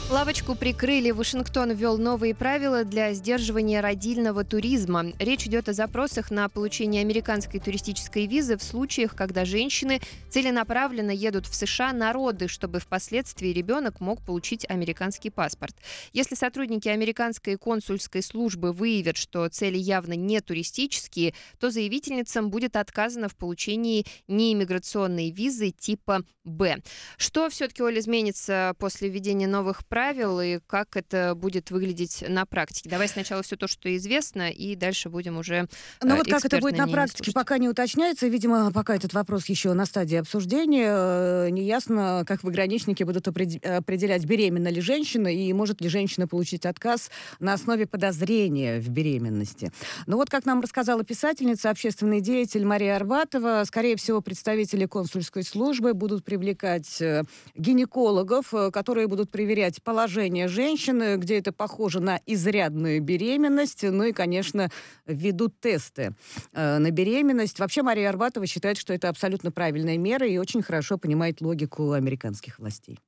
Лавочку прикрыли. Вашингтон ввел новые правила для сдерживания родильного туризма. Речь идет о запросах на получение американской туристической визы в случаях, когда женщины целенаправленно едут в США на роды, чтобы впоследствии ребенок мог получить американский паспорт. Если сотрудники американской консульской службы выявят, что цели явно не туристические, то заявительницам будет отказано в получении неиммиграционной визы типа «Б». Что все-таки, Оля, изменится после введения новых правил и как это будет выглядеть на практике? Давай сначала все то, что известно, и дальше будем уже Ну вот как это будет на практике, слушать. пока не уточняется. Видимо, пока этот вопрос еще на стадии обсуждения. Неясно, как пограничники будут определять, беременна ли женщина и может ли женщина получить отказ на основе подозрения в беременности. Но вот, как нам рассказала писательница, общественный деятель Мария Арбатова, скорее всего, представители консульской службы будут привлекать гинекологов, которые будут проверять положение женщины, где это похоже на изрядную беременность, ну и, конечно, ведут тесты на беременность. Вообще Мария Арбатова считает, что это абсолютно правильная мера и очень хорошо понимает логику американских властей.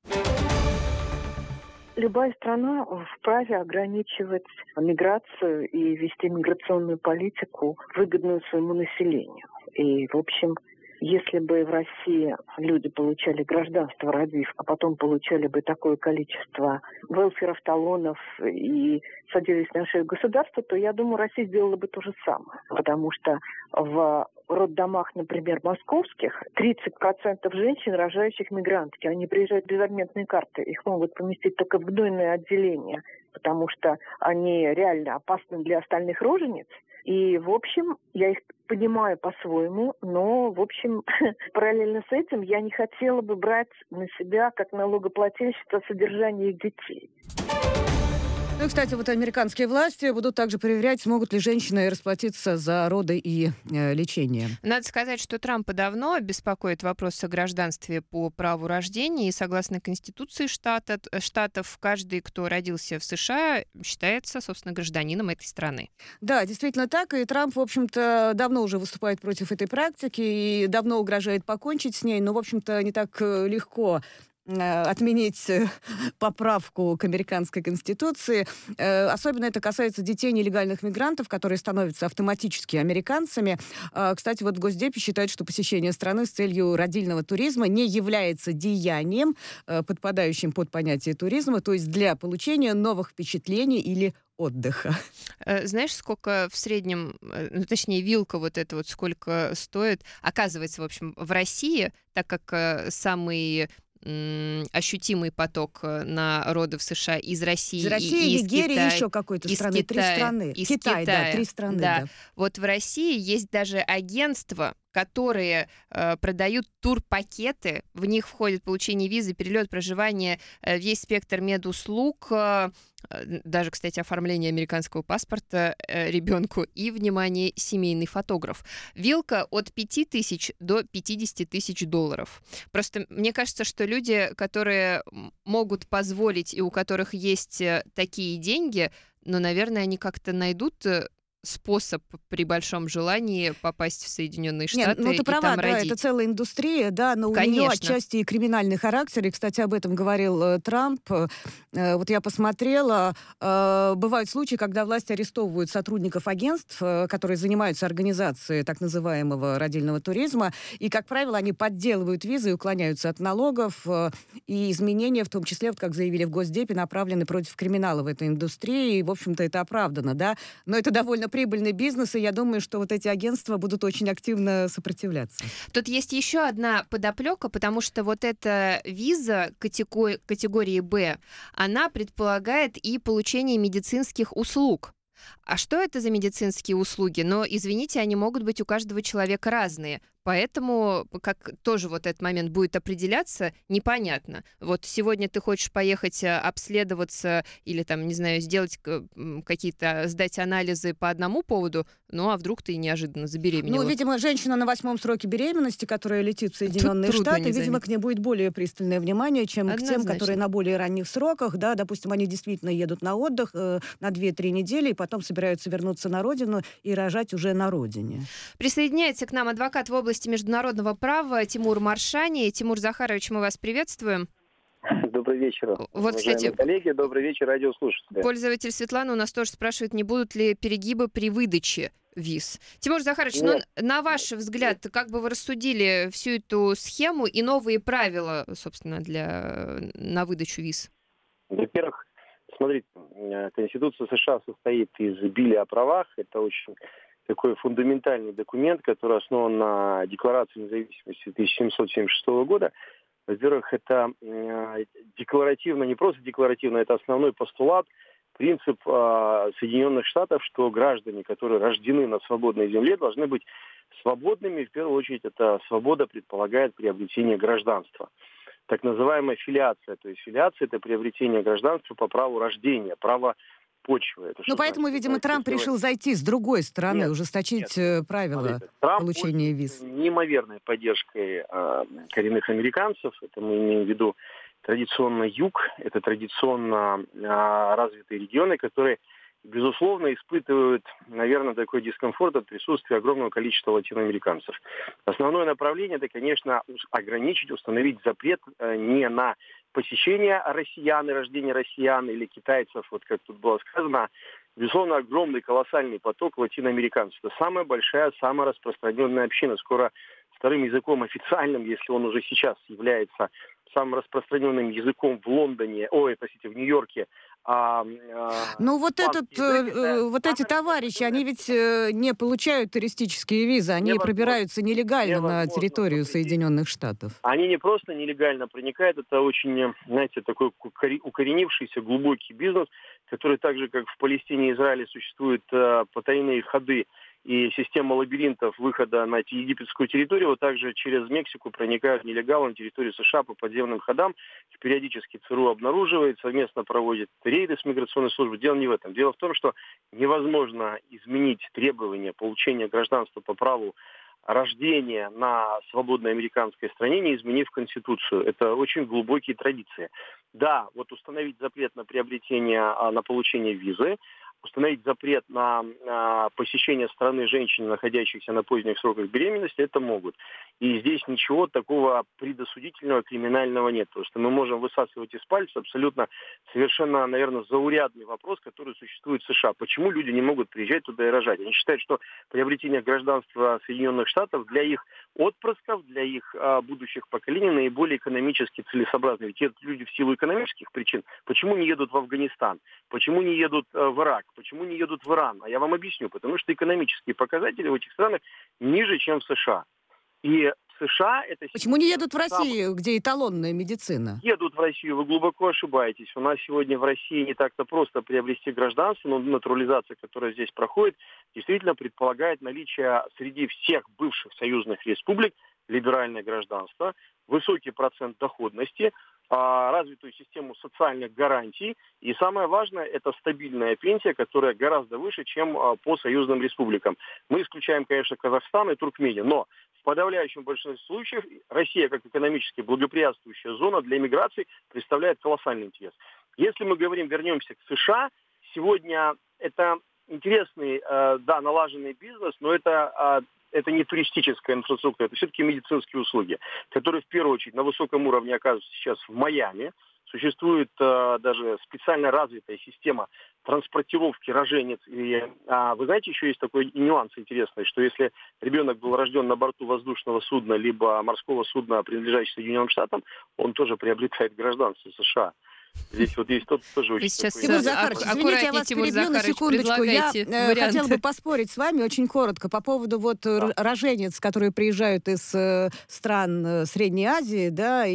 Любая страна вправе ограничивать миграцию и вести миграционную политику, выгодную своему населению. И, в общем, если бы в России люди получали гражданство, родив, а потом получали бы такое количество велферов, талонов и садились в наше государство, то, я думаю, Россия сделала бы то же самое. Потому что в роддомах, например, московских, 30% женщин, рожающих мигрантки, они приезжают без обменной карты. Их могут поместить только в гнойное отделение, потому что они реально опасны для остальных рожениц. И, в общем, я их понимаю по-своему, но, в общем, параллельно с этим я не хотела бы брать на себя, как налогоплательщица, содержание их детей. Ну и, кстати, вот американские власти будут также проверять, смогут ли женщины расплатиться за роды и лечение. Надо сказать, что Трампа давно беспокоит вопрос о гражданстве по праву рождения, и согласно Конституции штатов, каждый, кто родился в США, считается, собственно, гражданином этой страны. Да, действительно так, и Трамп, в общем-то, давно уже выступает против этой практики и давно угрожает покончить с ней, но, в общем-то, не так легко отменить поправку к американской конституции. Особенно это касается детей нелегальных мигрантов, которые становятся автоматически американцами. Кстати, вот в Госдепе считают, что посещение страны с целью родильного туризма не является деянием, подпадающим под понятие туризма, то есть для получения новых впечатлений или отдыха. Знаешь, сколько в среднем, точнее, вилка вот эта вот сколько стоит? Оказывается, в общем, в России, так как самый ощутимый поток на роды в США из России, из России, и из Нигерии, Китая, еще какой-то страны. Китая, Три страны. из Китай, Китая, да, 3 страны. Да. Да. Вот в России есть даже агентства, которые продают турпакеты. В них входит получение визы, перелет, проживание, весь спектр медуслуг, даже, кстати, оформление американского паспорта ребенку и, внимание, семейный фотограф. Вилка от 5 тысяч до 50 тысяч долларов. Просто мне кажется, что люди, которые могут позволить и у которых есть такие деньги, но, наверное, они как-то найдут способ при большом желании попасть в Соединенные Штаты. Нет, ну ты права, и там да, родить. это целая индустрия, да, но Конечно. у нее отчасти и криминальный характер. И, кстати, об этом говорил Трамп. Вот я посмотрела, бывают случаи, когда власти арестовывают сотрудников агентств, которые занимаются организацией так называемого родильного туризма, и, как правило, они подделывают визы и уклоняются от налогов, и изменения, в том числе, вот как заявили в Госдепе, направлены против криминала в этой индустрии, и, в общем-то, это оправдано, да, но это довольно прибыльный бизнес, и я думаю, что вот эти агентства будут очень активно сопротивляться. Тут есть еще одна подоплека, потому что вот эта виза категории «Б», она предполагает и получение медицинских услуг. А что это за медицинские услуги? Но, извините, они могут быть у каждого человека разные. Поэтому, как тоже вот этот момент будет определяться, непонятно. Вот сегодня ты хочешь поехать обследоваться или там, не знаю, сделать какие-то, сдать анализы по одному поводу, ну а вдруг ты неожиданно забеременела? Ну, видимо, женщина на 8-м сроке беременности, которая летит в Соединенные Штаты, видимо, к ней будет более пристальное внимание, чем к тем, которые на более ранних сроках, да, допустим, они действительно едут на отдых на 2-3 недели и потом собираются вернуться на родину и рожать уже на родине. Присоединяется к нам адвокат в области международного права Тимур Маршани. Тимур Захарович, мы вас приветствуем. Добрый вечер, Вот, уважаемые кстати, коллеги. Добрый вечер, радиослушатели. пользователь Светлана у нас тоже спрашивает, не будут ли перегибы при выдаче виз. Тимур Захарович, ну, Нет, на ваш взгляд, как бы вы рассудили всю эту схему и новые правила, собственно, на выдачу виз? во-первых, смотрите, Конституция США состоит из биля о правах. Это очень такой фундаментальный документ, который основан на Декларации независимости 1776 года. Во-первых, это декларативно, не просто декларативно, это основной постулат, принцип Соединенных Штатов, что граждане, которые рождены на свободной земле, должны быть свободными. В первую очередь, эта свобода предполагает приобретение гражданства. Так называемая филиация. То есть филиация – это приобретение гражданства по праву рождения, право почвы. Это Ну, что поэтому, значит? видимо, Трамп решил зайти с другой стороны, Нет, ужесточить правила смотрите, Трамп получения пользуется виз. неимоверной поддержкой коренных американцев. Это мы имеем в виду традиционно юг, это традиционно развитые регионы, которые, безусловно, испытывают, наверное, такой дискомфорт от присутствия огромного количества латиноамериканцев. Основное направление – это, конечно, ограничить, установить запрет не на посещение россиян и рождение россиян или китайцев, вот как тут было сказано, безусловно, огромный, колоссальный поток латиноамериканцев. Это самая большая, самая распространенная община. Скоро вторым языком официальным, если он уже сейчас является самым распространенным языком в Лондоне, в Нью-Йорке. Ну, вот эти самая товарищи, они распространенная ведь община. не получают туристические визы, они Невозможно. пробираются нелегально на Невозможно территорию запретить. Соединенных Штатов. Они не просто нелегально проникают, это очень, знаете, такой укоренившийся глубокий бизнес, который так же, как в Палестине и Израиле существуют потайные ходы и система лабиринтов выхода на египетскую территорию, вот также через Мексику проникают нелегалы на территорию США по подземным ходам. Периодически ЦРУ обнаруживает, совместно проводит рейды с миграционной службой. Дело не в этом. Дело в том, что невозможно изменить требования получения гражданства по праву рождения на свободной американской стране, не изменив Конституцию. Это очень глубокие традиции. Да, вот установить запрет на приобретение, на получение визы, установить запрет на посещение страны женщин, находящихся на поздних сроках беременности, это могут. И здесь ничего такого предосудительного, криминального нет. Потому что мы можем высасывать из пальца абсолютно совершенно, наверное, заурядный вопрос, который существует в США. Почему люди не могут приезжать туда и рожать? Они считают, что приобретение гражданства Соединенных Штатов для их отпрысков, для их будущих поколений наиболее экономически целесообразно. Ведь эти люди в силу экономических причин, почему не едут в Афганистан? Почему не едут в Ирак? Почему не едут в Иран? А я вам объясню. Потому что экономические показатели в этих странах ниже, чем в США. И в США это... Почему не едут в Россию, где эталонная медицина? Едут в Россию, вы глубоко ошибаетесь. У нас сегодня в России не так-то просто приобрести гражданство, но натурализация, которая здесь проходит, действительно предполагает наличие среди всех бывших союзных республик либеральное гражданство, высокий процент доходности, развитую систему социальных гарантий. И самое важное, это стабильная пенсия, которая гораздо выше, чем по союзным республикам. Мы исключаем, конечно, Казахстан и Туркмению, но в подавляющем большинстве случаев Россия, как экономически благоприятствующая зона для иммиграции, представляет колоссальный интерес. Если мы говорим, вернемся к США, сегодня это интересный, налаженный бизнес, но это не туристическая инфраструктура, это все-таки медицинские услуги, которые в первую очередь на высоком уровне оказываются сейчас в Майами. Существует даже специально развитая система транспортировки роженец. И вы знаете, еще есть такой нюанс интересный, что если ребенок был рожден на борту воздушного судна либо морского судна, принадлежащего Соединенным Штатам, он тоже приобретает гражданство США. Здесь вот есть тоже очень сейчас, Тимур Захарович, извините, я вас перебью на секундочку. Я хотела бы поспорить с вами очень коротко по поводу роженец, которые приезжают из стран Средней Азии,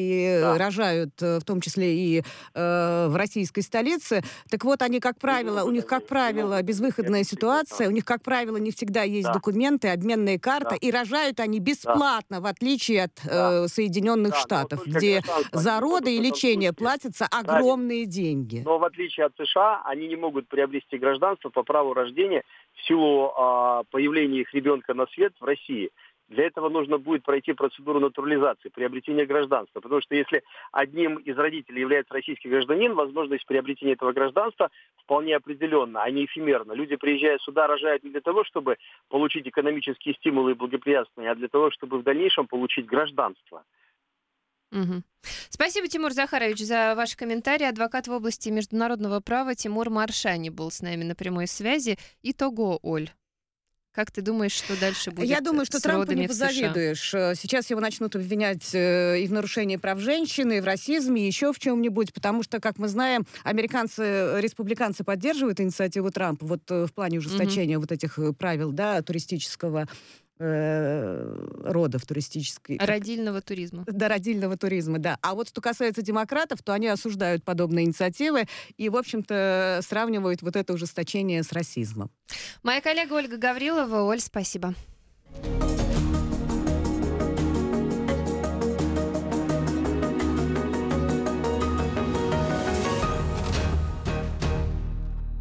рожают в том числе и в российской столице. Так вот, они, как правило, у них, как правило, безвыходная ситуация, у них, как правило, не всегда есть документы, обменная карта, и рожают они бесплатно, в отличие от Соединенных Штатов, где за роды и лечение платятся огромные деньги. Но в отличие от США, они не могут приобрести гражданство по праву рождения в силу появления их ребенка на свет в России. Для этого нужно будет пройти процедуру натурализации, приобретения гражданства. Потому что если одним из родителей является российский гражданин, возможность приобретения этого гражданства вполне определенно, а не эфемерно. Люди, приезжая сюда, рожают не для того, чтобы получить экономические стимулы и благоприятствования, а для того, чтобы в дальнейшем получить гражданство. Мгм. Спасибо, Тимур Захарович, за ваш комментарий. Адвокат в области международного права Тимур Маршани был с нами на прямой связи. Итого, Оль, как ты думаешь, что дальше будет Я думаю, что с Трампу родами не в США? позавидуешь. Сейчас его начнут обвинять и в нарушении прав женщины, и в расизме, и еще в чем-нибудь, потому что, как мы знаем, республиканцы поддерживают инициативу Трампа вот в плане Мгм. ужесточения вот этих правил, да, туристического рода, в туристической... Родильного туризма. До родильного туризма, да. А вот что касается демократов, то они осуждают подобные инициативы и, в общем-то, сравнивают вот это ужесточение с расизмом. Моя коллега Ольга Гаврилова. Оль, спасибо.